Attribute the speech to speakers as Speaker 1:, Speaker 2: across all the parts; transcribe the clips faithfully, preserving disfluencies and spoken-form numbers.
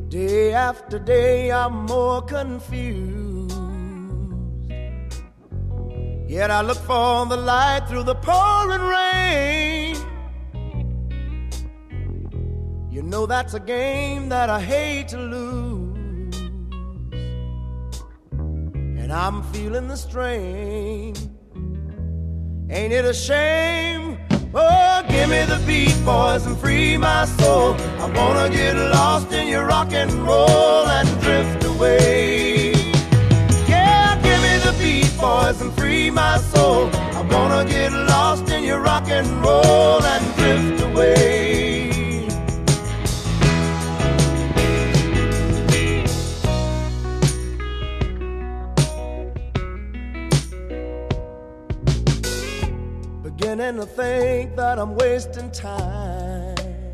Speaker 1: Day after day I'm more confused. Yet I look for the light through the pouring rain. You know that's a game that I hate to lose, and I'm feeling the strain. Ain't it a shame? Oh, give me the beat, boys, and free my soul. I wanna get lost in your rock and roll and drift away. Yeah, give me the beat, boys, and free my soul. I wanna get lost in your rock and roll and drift away. Beginning to think that I'm wasting time.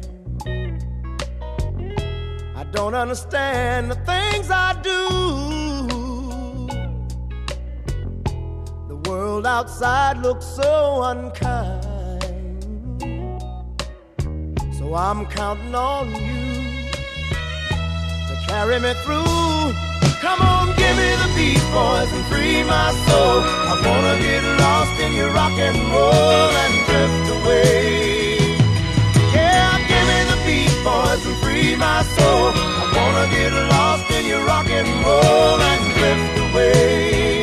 Speaker 1: I don't understand the things I do. The world outside looks so unkind, so I'm counting on you to carry me through. Come on, give me the beat, boys, and free my soul. I wanna get lost in your rock and roll and drift away. Yeah, give me the beat, boys, and free my soul. I wanna get lost in your rock and roll and drift away.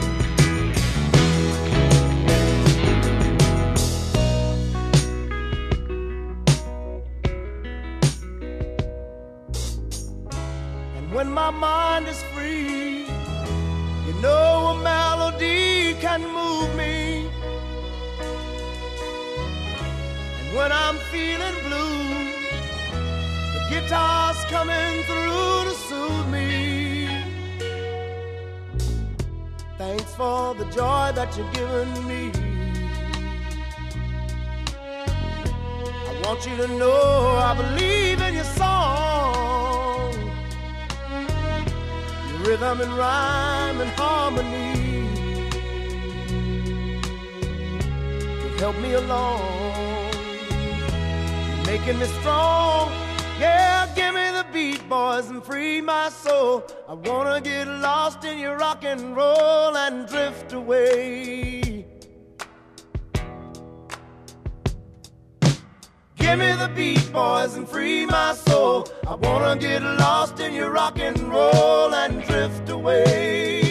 Speaker 1: When my mind is free, you know a melody can move me. And when I'm feeling blue, the guitar's coming through to soothe me. Thanks for the joy that you've given me. I want you to know I believe in your song. Rhythm and rhyme and harmony, you've helped me along, you're making me strong. Yeah, give me the beat, boys, and free my soul. I wanna get lost in your rock and roll and drift away. Give me the beat, boys, and free my soul. I wanna get lost in your rock and roll and drift away.